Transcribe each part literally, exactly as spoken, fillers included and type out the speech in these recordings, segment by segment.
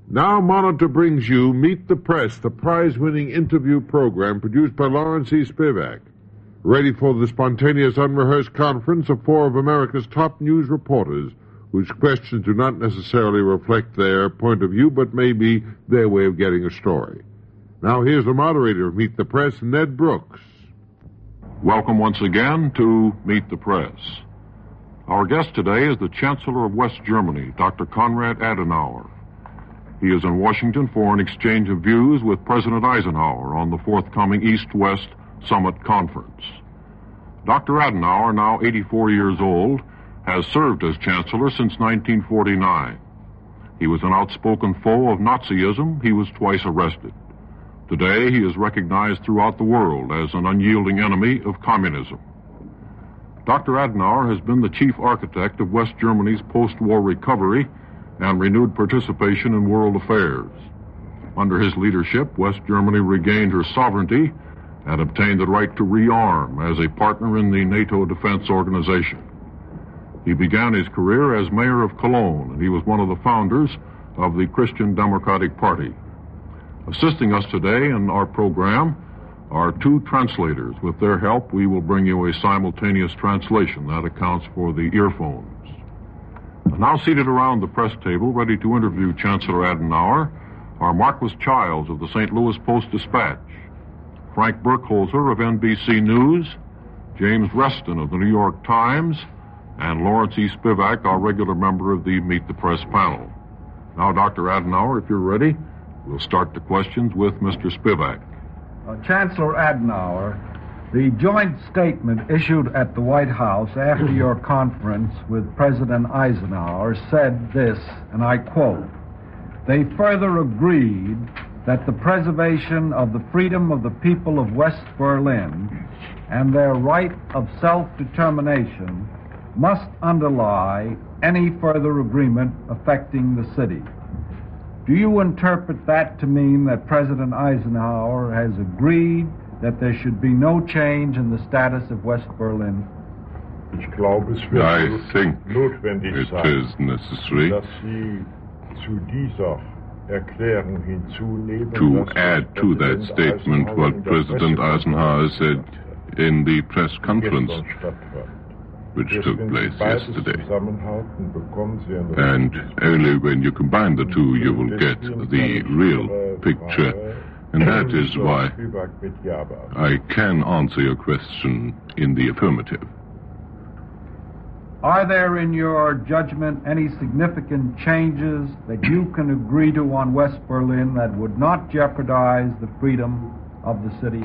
Now Monitor brings you Meet the Press, the prize-winning interview program produced by Lawrence E. Spivak. Ready for the spontaneous, unrehearsed conference of four of America's top news reporters whose questions do not necessarily reflect their point of view, but may be their way of getting a story. Now here's the moderator of Meet the Press, Ned Brooks. Welcome once again to Meet the Press. Our guest today is the Chancellor of West Germany, Doctor Konrad Adenauer. He is in Washington for an exchange of views with President Eisenhower on the forthcoming East-West Summit Conference. Doctor Adenauer, now eighty-four years old, has served as Chancellor since nineteen forty-nine. He was an outspoken foe of Nazism. He was twice arrested. Today, he is recognized throughout the world as an unyielding enemy of communism. Doctor Adenauer has been the chief architect of West Germany's post-war recovery and renewed participation in world affairs. Under his leadership, West Germany regained her sovereignty and obtained the right to rearm as a partner in the NATO Defense Organization. He began his career as mayor of Cologne, and he was one of the founders of the Christian Democratic Party. Assisting us today in our program are two translators. With their help, we will bring you a simultaneous translation. That accounts for the earphones. Now seated around the press table, ready to interview Chancellor Adenauer, are Marquis Childs of the Saint Louis Post-Dispatch, Frank Burkholzer of N B C News, James Reston of the New York Times, and Lawrence E. Spivak, our regular member of the Meet the Press panel. Now, Doctor Adenauer, if you're ready, we'll start the questions with Mister Spivak. Uh, Chancellor Adenauer, the joint statement issued at the White House after your conference with President Eisenhower said this, and I quote, "They further agreed that the preservation of the freedom of the people of West Berlin and their right of self-determination must underlie any further agreement affecting the city." Do you interpret that to mean that President Eisenhower has agreed that there should be no change in the status of West Berlin? I think it is necessary to add to that statement what President Eisenhower said in the press conference which took place yesterday. And only when you combine the two you will get the real picture. And that is why I can answer your question in the affirmative. Are there, in your judgment, any significant changes that you can agree to on West Berlin that would not jeopardize the freedom of the city?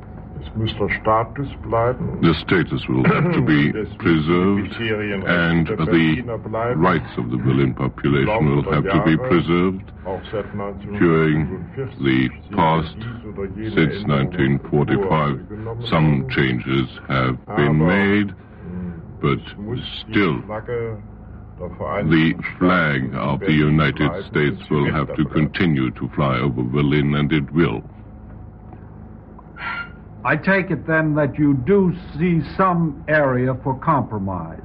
The status will have to be preserved, and the rights of the Berlin population will have to be preserved. During the past, since nineteen forty-five, some changes have been made, but still the flag of the United States will have to continue to fly over Berlin, and it will. I take it then that you do see some area for compromise.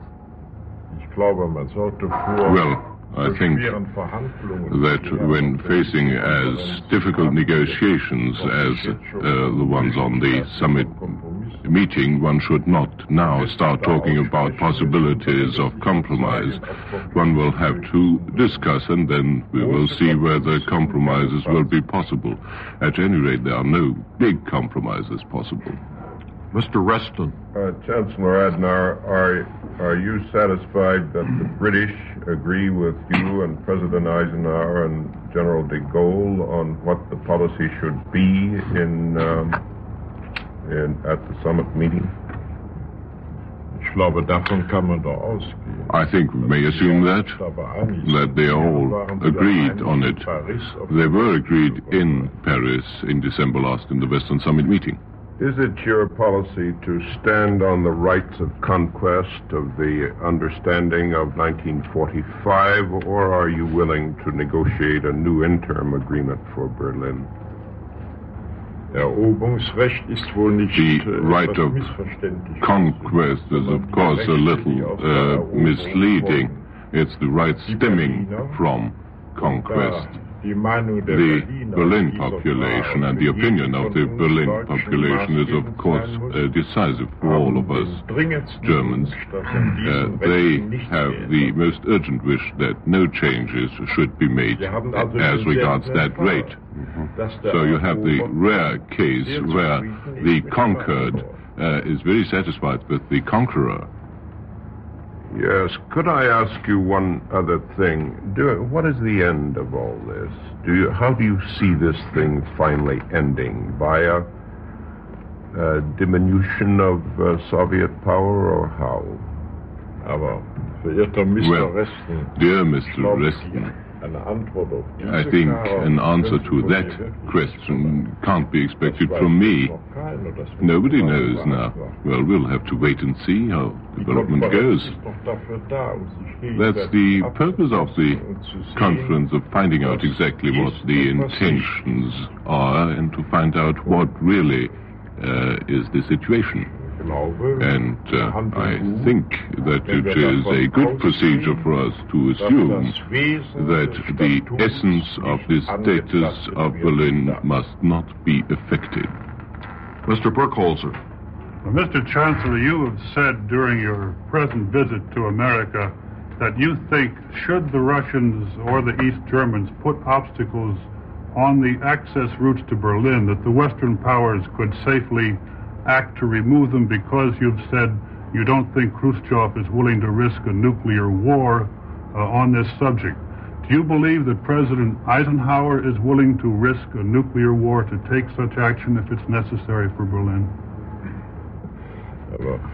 Well, I think that when facing as difficult negotiations as uh, the ones on the summit meeting, one should not now start talking about possibilities of compromise. One will have to discuss, and then we will see whether compromises will be possible. At any rate, there are no big compromises possible. Mister Reston. Uh, Chancellor Adenauer, are, are you satisfied that the British agree with you and President Eisenhower and General de Gaulle on what the policy should be in, um, in at the summit meeting? I think we may assume that, that they all agreed on it. They were agreed in Paris in December last in the Western Summit meeting. Is it your policy to stand on the rights of conquest of the understanding of nineteen forty-five, or are you willing to negotiate a new interim agreement for Berlin? The right of conquest is, of course, a little uh, misleading. It's the right stemming from conquest. The Berlin population and the opinion of the Berlin population is, of course, uh, decisive for all of us Germans. Uh, they have the most urgent wish that no changes should be made as regards that rate. Mm-hmm. So you have the rare case where the conquered uh, is very satisfied with the conqueror. Yes, could I ask you one other thing? Do, what is the end of all this? Do you, how do you see this thing finally ending? By a, a diminution of uh, Soviet power, or how? Well, dear Mister Reston, I think an answer to that question can't be expected from me. Nobody knows now. Well, we'll have to wait and see how development goes. That's the purpose of the conference, of finding out exactly what the intentions are and to find out what really uh, is the situation. And uh, I think that it is a good procedure for us to assume that the essence of the status of Berlin must not be affected. Mister Burkholzer. Well, Mister Chancellor, you have said during your present visit to America that you think should the Russians or the East Germans put obstacles on the access routes to Berlin, that the Western powers could safely act to remove them, because you've said you don't think Khrushchev is willing to risk a nuclear war uh, on this subject. Do you believe that President Eisenhower is willing to risk a nuclear war to take such action if it's necessary for Berlin? Well,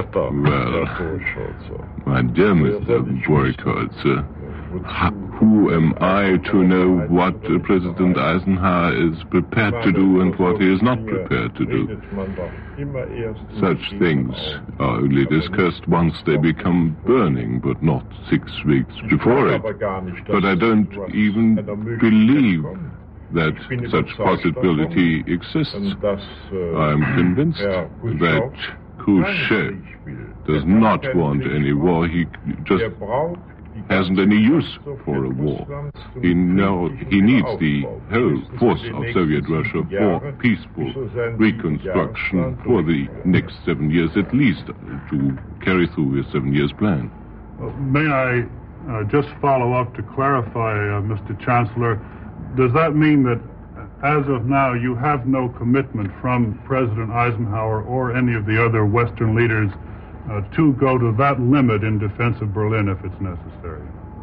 my dear Mister Burkholzer, who am I to know what uh, President Eisenhower is prepared to do and what he is not prepared to do? Such things are only discussed once they become burning, but not six weeks before it. But I don't even believe that such possibility exists. I am convinced that Khrushchev does not want any war. He just hasn't any use for a war. He know he needs the whole force of Soviet Russia for peaceful reconstruction for the next seven years at least, to carry through his seven years plan. Well, may I uh, just follow up to clarify, uh, Mister Chancellor, does that mean that as of now you have no commitment from President Eisenhower or any of the other Western leaders Uh, to go to that limit in defense of Berlin if it's necessary?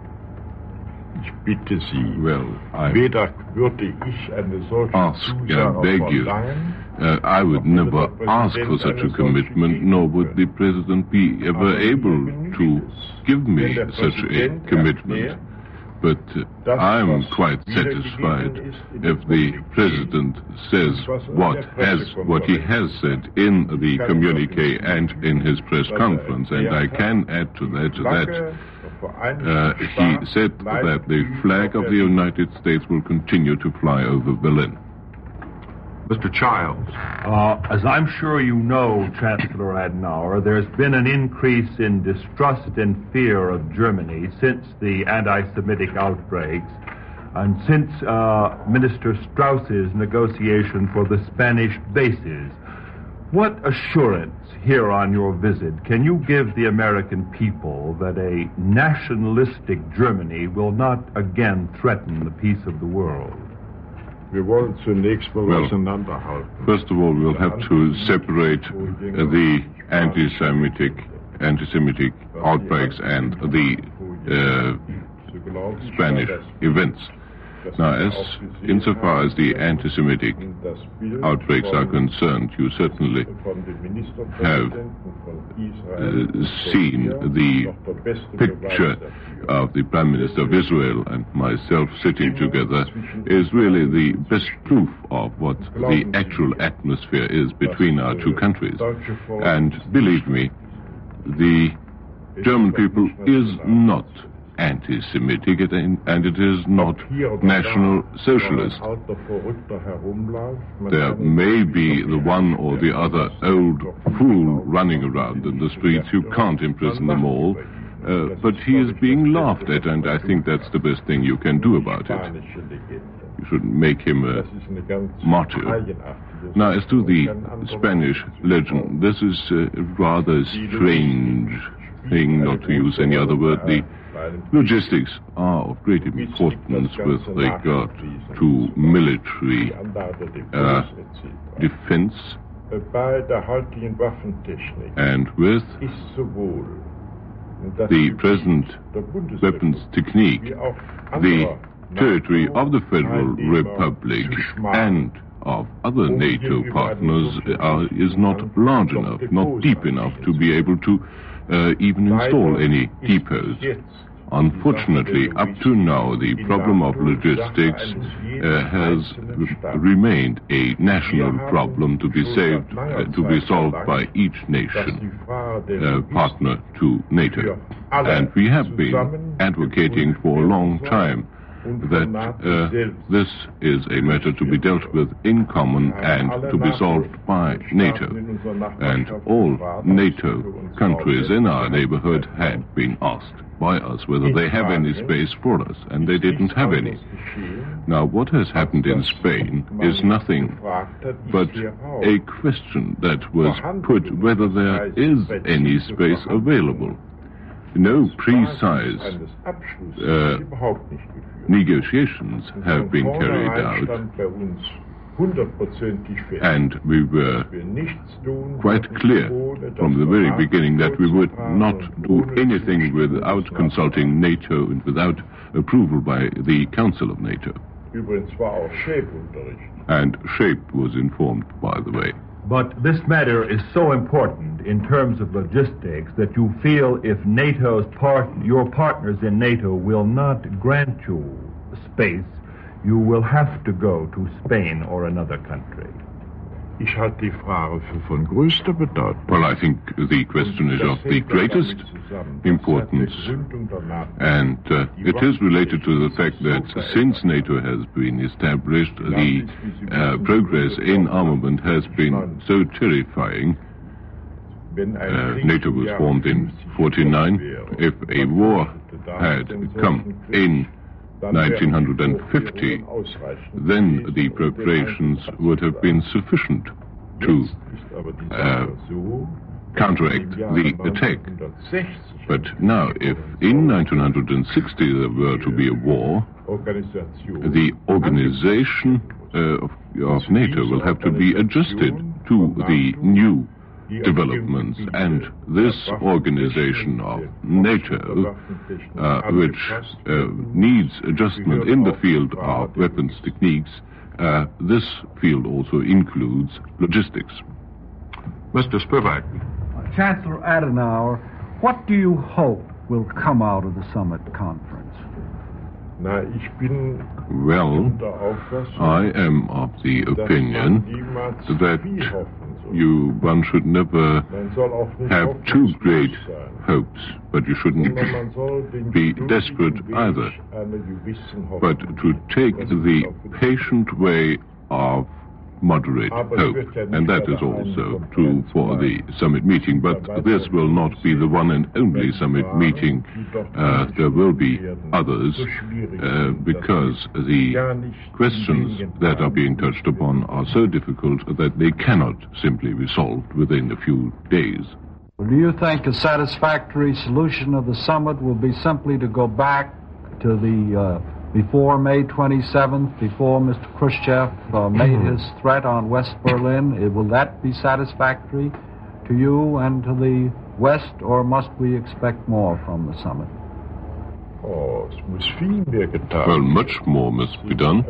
Well, I ask and beg you. Uh, I would never ask for such a commitment, nor would the President be ever able to give me such a commitment. But uh, I'm quite satisfied if the President says what has what he has said in the communique and in his press conference. And I can add to that that uh, he said that the flag of the United States will continue to fly over Berlin. Mister Childs. Uh, as I'm sure you know, Chancellor Adenauer, there's been an increase in distrust and fear of Germany since the anti-Semitic outbreaks and since uh, Minister Strauss's negotiation for the Spanish bases. What assurance here on your visit can you give the American people that a nationalistic Germany will not again threaten the peace of the world? Well, first of all, we'll have to separate uh, the anti-Semitic, anti-Semitic outbreaks and the uh, Spanish events. Now, as insofar as the anti-Semitic outbreaks are concerned, you certainly have uh, seen the picture of the Prime Minister of Israel and myself sitting together is really the best proof of what the actual atmosphere is between our two countries. And believe me, the German people is not anti-Semitic, and it is not National Socialist. There may be the one or the other old fool running around in the streets. You can't imprison them all, Uh, but he is being laughed at, and I think that's the best thing you can do about it. You shouldn't make him a martyr. Now, as to the Spanish legend, this is a rather strange thing, not to use any other word. The logistics are of great importance with regard to military uh, defense, and with the present weapons technique, the territory of the Federal Republic and of other NATO partners are, is not large enough, not deep enough to be able to uh, even install any depots. Unfortunately, up to now, the problem of logistics uh, has remained a national problem to be saved, uh, to be solved by each nation uh, partner to NATO. And we have been advocating for a long time that uh, this is a matter to be dealt with in common and to be solved by NATO. And all NATO countries in our neighborhood had been asked by us whether they have any space for us, and they didn't have any. Now, what has happened in Spain is nothing but a question that was put whether there is any space available. No precise uh, negotiations have been carried out, and we were quite clear from the very beginning that we would not do anything without consulting NATO and without approval by the Council of NATO. And SHAPE was informed, by the way. But this matter is so important in terms of logistics that you feel if NATO's part, your partners in NATO will not grant you space, you will have to go to Spain or another country. Well, I think the question is of the greatest importance, and uh, it is related to the fact that since NATO has been established, the uh, progress in armament has been so terrifying. Uh, NATO was formed in forty-nine. If a war had come in nineteen fifty, then the preparations would have been sufficient to uh, counteract the attack. But now, if in nineteen sixty there were to be a war, the organization uh, of, of NATO will have to be adjusted to the new developments, and this organization of NATO, uh, which uh, needs adjustment in the field of weapons techniques, uh, this field also includes logistics. Mister Spivak. Chancellor Adenauer, what do you hope will come out of the summit conference? Well, I am of the opinion that you, one should never have too great hopes, but you shouldn't be desperate either. But to take the patient way of moderate hope, and that is also true for the summit meeting, but this will not be the one and only summit meeting. Uh, there will be others, uh, because the questions that are being touched upon are so difficult that they cannot simply be solved within a few days. Do you think a satisfactory solution of the summit will be simply to go back to the uh, before May twenty-seventh, before Mister Khrushchev uh, made his threat on West Berlin? It, will that be satisfactory to you and to the West, or must we expect more from the summit? Well, much more must be done.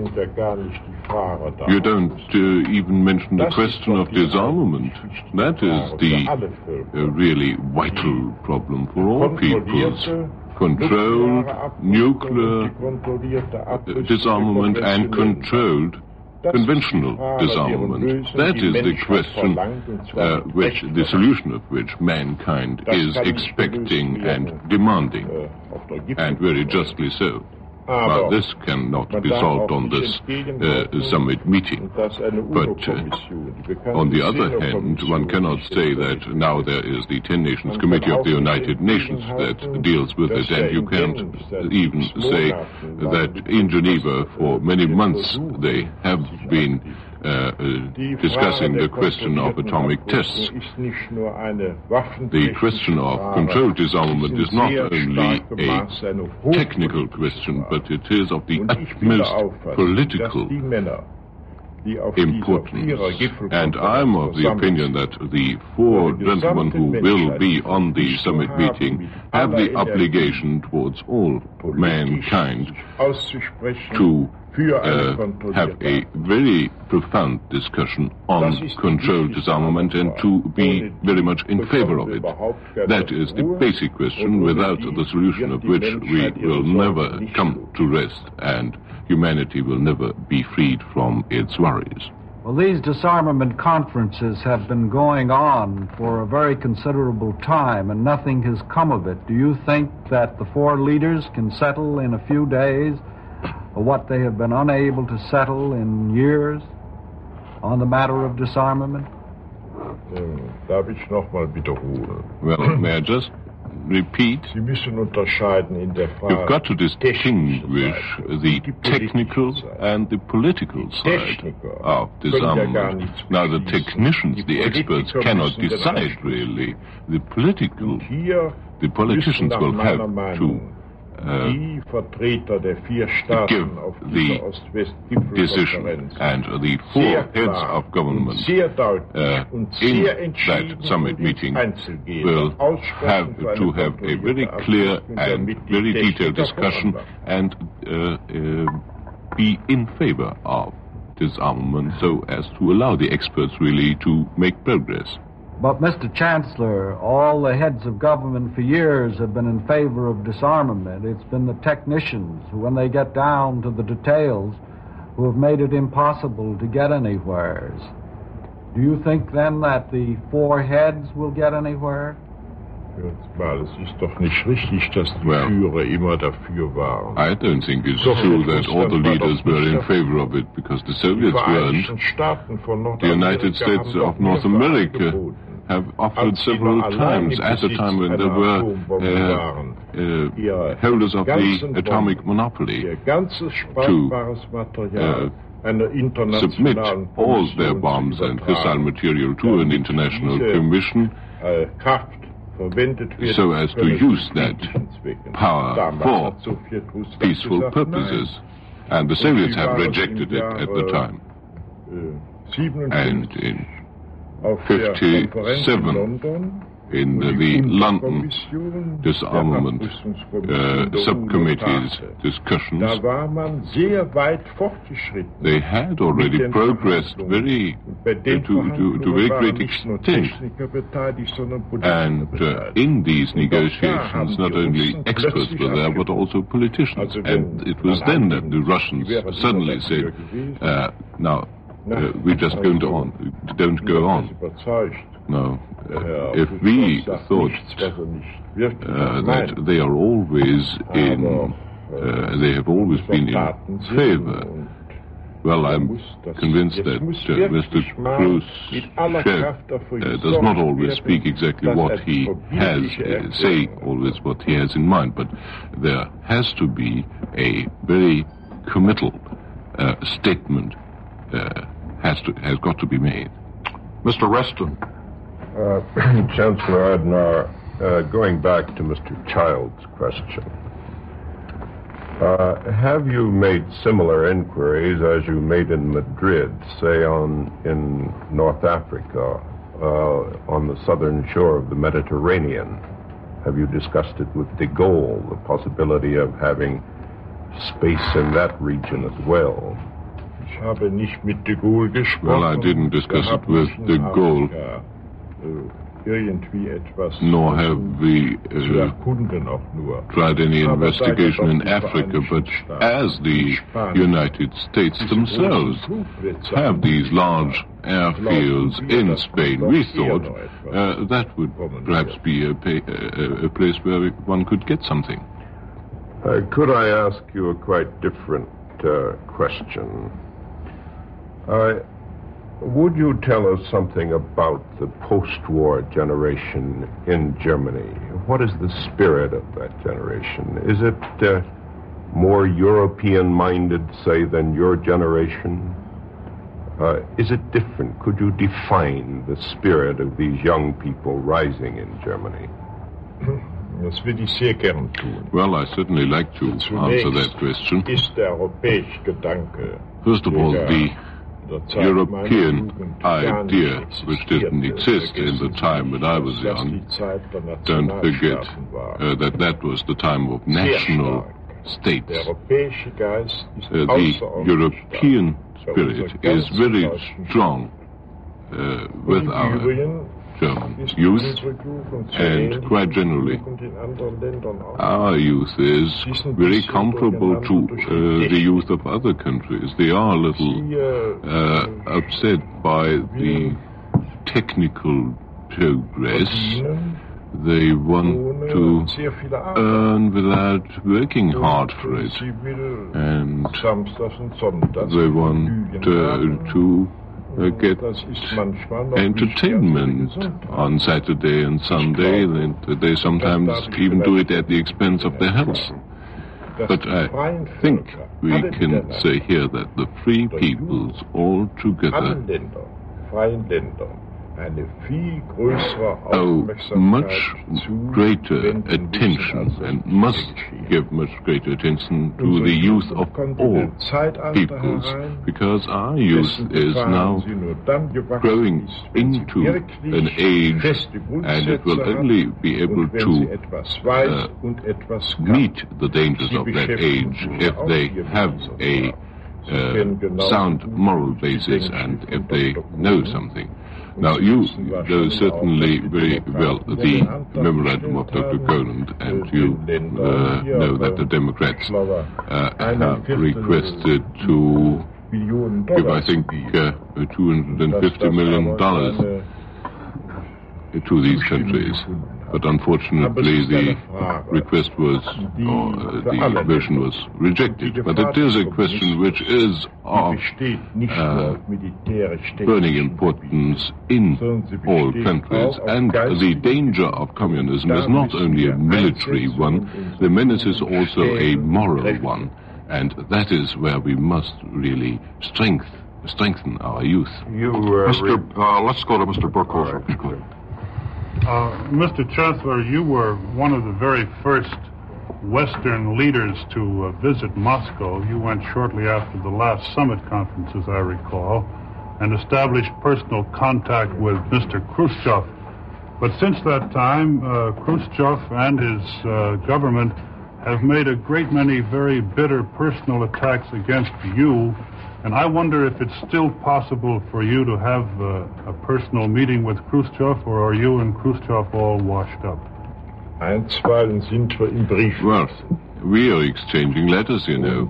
You don't uh, even mention the question of disarmament. That is the uh, really vital problem for all peoples. Controlled nuclear disarmament and controlled conventional disarmament. That is the question uh, which, the solution of which mankind is expecting and demanding, and very justly so. Well, this cannot be solved on this uh, summit meeting. But uh, on the other hand, one cannot say that now there is the Ten Nations Committee of the United Nations that deals with it, and you can't even say that in Geneva for many months they have been Uh, uh, discussing the question of atomic tests. The question of controlled disarmament is not only a technical question, but it is of the utmost political importance. And I'm of the opinion that the four gentlemen who will be on the summit meeting have the obligation towards all mankind to Uh, have a very profound discussion on controlled disarmament and to be very much in favor of it. That is the basic question, without the solution of which we will never come to rest and humanity will never be freed from its worries. Well, these disarmament conferences have been going on for a very considerable time and nothing has come of it. Do you think that the four leaders can settle in a few days what they have been unable to settle in years on the matter of disarmament? Darf ich noch mal wiederholen? Well, may I just repeat? Sie müssen unterscheiden in der Frage. You've got to distinguish the technical and the political side of disarmament. Now, the technicians, the experts, cannot decide really. The political, the politicians will have to Uh, give the decision, and the four heads of government uh, in that summit meeting will have to have a very clear and very detailed discussion and uh, uh, be in favor of disarmament so as to allow the experts really to make progress. But, Mister Chancellor, all the heads of government for years have been in favor of disarmament. It's been the technicians who, when they get down to the details, who have made it impossible to get anywhere. Do you think, then, that the four heads will get anywhere? Mal, es ist doch nicht richtig, dass die well, Führer immer dafür waren. I don't think it's true that all the leaders were in favor of it, because the Soviets weren't. The United States of North America have offered several times at a time when they were uh, uh, holders of the atomic monopoly to uh, submit all their bombs and fissile material to an international commission so as to use that power for peaceful purposes. And the Soviets have rejected it at the time. And in fifty-seven, in the, the London disarmament uh, subcommittee's discussions, they had already progressed very to, to, to very great extent. And uh, in these negotiations, not only experts were there, but also politicians. And it was then that the Russians suddenly said, uh, now, uh, we just don't on, don't go on. No. Uh, if we thought uh, that they are always in, uh, they have always been in favor, well, I'm convinced that uh, Mister Khrushchev uh, does not always speak exactly what he has, uh, say always what he has in mind, but there has to be a very committal uh, statement uh, has to has got to be made. Mister Reston. Uh, Chancellor Adenauer, uh, going back to Mister Child's question, uh, have you made similar inquiries as you made in Madrid, say on in North Africa, uh, on the southern shore of the Mediterranean? Have you discussed it with de Gaulle, the possibility of having space in that region as well? Well, I didn't discuss it with de Gaulle. Nor have we uh, tried any investigation in Africa, but as the United States themselves have these large airfields in Spain, we thought uh, that would perhaps be a, pay, a, a place where one could get something. Uh, could I ask you a quite different uh, question? Uh, would you tell us something about the post-war generation in Germany? What is the spirit of that generation? Is it uh, more European-minded, say, than your generation? Uh, is it different? Could you define the spirit of these young people rising in Germany? Das würde ich sehr gern tun. Well, I certainly like to answer that question. Ist der europäische Gedanke, First of all, the European idea, which didn't exist in the time when I was young, don't forget uh, that that was the time of national states. Uh, the European spirit is very strong uh, with our German youth, and quite generally, our youth is very comparable to uh, the youth of other countries. They are a little uh, upset by the technical progress. They want to earn without working hard for it, and they want uh, to Uh, get entertainment on Saturday and Sunday, and they sometimes even do it at the expense of their health. But I think we can say here that the free peoples all together owe much greater attention and must give much greater attention to the youth of all peoples, because our youth is now growing into an age, and it will only be able to uh, meet the dangers of that age if they have a uh, sound moral basis and if they know something. Now, you know certainly very well the memorandum of Doctor Konant, and you uh, know that the Democrats uh, have requested to give, I think, uh, two hundred fifty million dollars to these countries. But unfortunately, the request was, or uh, the version was rejected. But it is a question which is of uh, burning importance in all countries. And the danger of communism is not only a military one, the menace is also a moral one. And that is where we must really strength, strengthen our youth. You, uh, Mister Uh, let's go to Mister Burkholder. Uh, Mister Chancellor, you were one of the very first Western leaders to uh, visit Moscow. You went shortly after the last summit conference, as I recall, and established personal contact with Mister Khrushchev. But since that time, uh, Khrushchev and his uh, government have made a great many very bitter personal attacks against you. And I wonder if it's still possible for you to have uh, a personal meeting with Khrushchev, or are you and Khrushchev all washed up? Einstweilen sind wir im Brief. Well, we are exchanging letters, you know.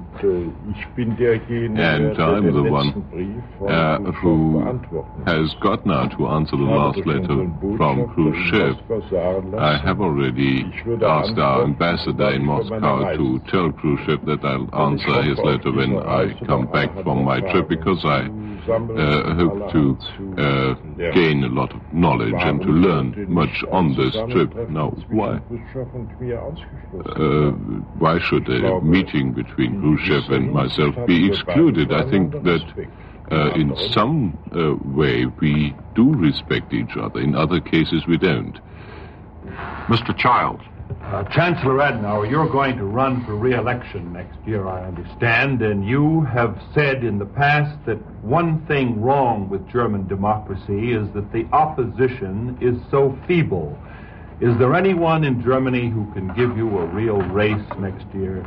And I'm the one uh, who has got now to answer the last letter from Khrushchev. I have already asked our ambassador in Moscow to tell Khrushchev that I'll answer his letter when I come back from my trip, because I uh, hope to uh, gain a lot of knowledge and to learn much on this trip. Now, why? Uh, why should a meeting between Khrushchev and myself be excluded? I think that uh, in some uh, way we do respect each other. In other cases we don't. Mister Childs. Uh, Chancellor Adenauer, you're going to run for re-election next year, I understand, and you have said in the past that one thing wrong with German democracy is that the opposition is so feeble. Is there anyone in Germany who can give you a real race next year?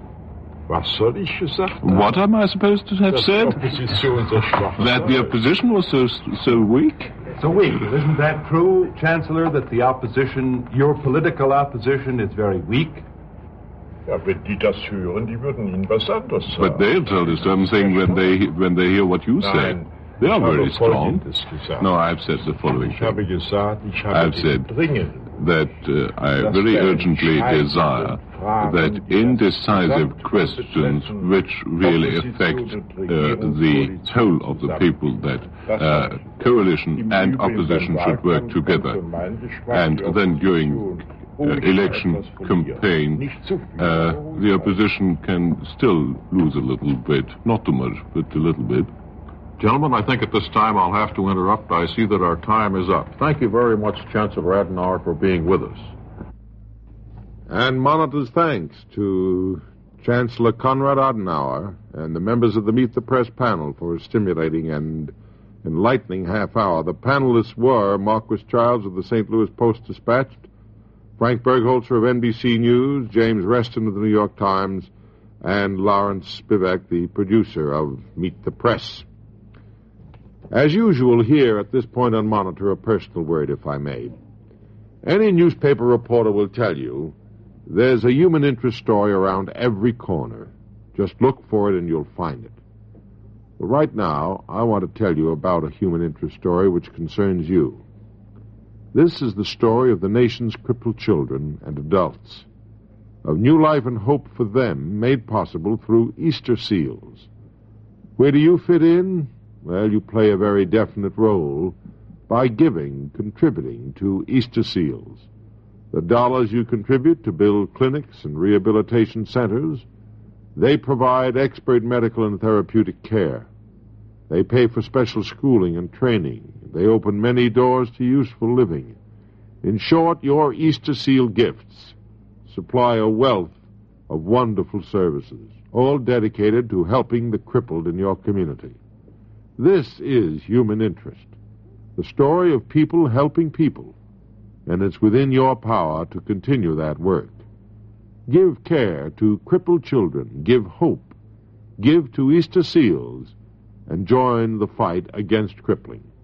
What am I supposed to have said? That the opposition was so so weak? So weak. Isn't that true, Chancellor, that the opposition, your political opposition, is very weak? Ja, wenn die das hören, die würden Ihnen was anderes sagen. But they'll tell you something when they when they hear what you say. They are very strong. No, I've said the following thing. I've said that uh, I very urgently desire that in decisive questions which really affect uh, the whole of the people, that uh, coalition and opposition should work together. And then during uh, election campaign, uh, the opposition can still lose a little bit, not too much, but a little bit. Gentlemen, I think at this time I'll have to interrupt. I see that our time is up. Thank you very much, Chancellor Adenauer, for being with us. And Monitor's thanks to Chancellor Konrad Adenauer and the members of the Meet the Press panel for a stimulating and enlightening half hour. The panelists were Marquis Childs of the Saint Louis Post-Dispatch, Frank Bergholzer of N B C News, James Reston of the New York Times, and Lawrence Spivak, the producer of Meet the Press. As usual here at this point on Monitor, a personal word, if I may. Any newspaper reporter will tell you there's a human interest story around every corner. Just look for it and you'll find it. But right now, I want to tell you about a human interest story which concerns you. This is the story of the nation's crippled children and adults, of new life and hope for them made possible through Easter Seals. Where do you fit in? Well, you play a very definite role by giving, contributing to Easter Seals. The dollars you contribute to build clinics and rehabilitation centers, they provide expert medical and therapeutic care. They pay for special schooling and training. They open many doors to useful living. In short, your Easter Seal gifts supply a wealth of wonderful services, all dedicated to helping the crippled in your community. This is human interest, the story of people helping people, and it's within your power to continue that work. Give care to crippled children, give hope, give to Easter Seals, and join the fight against crippling.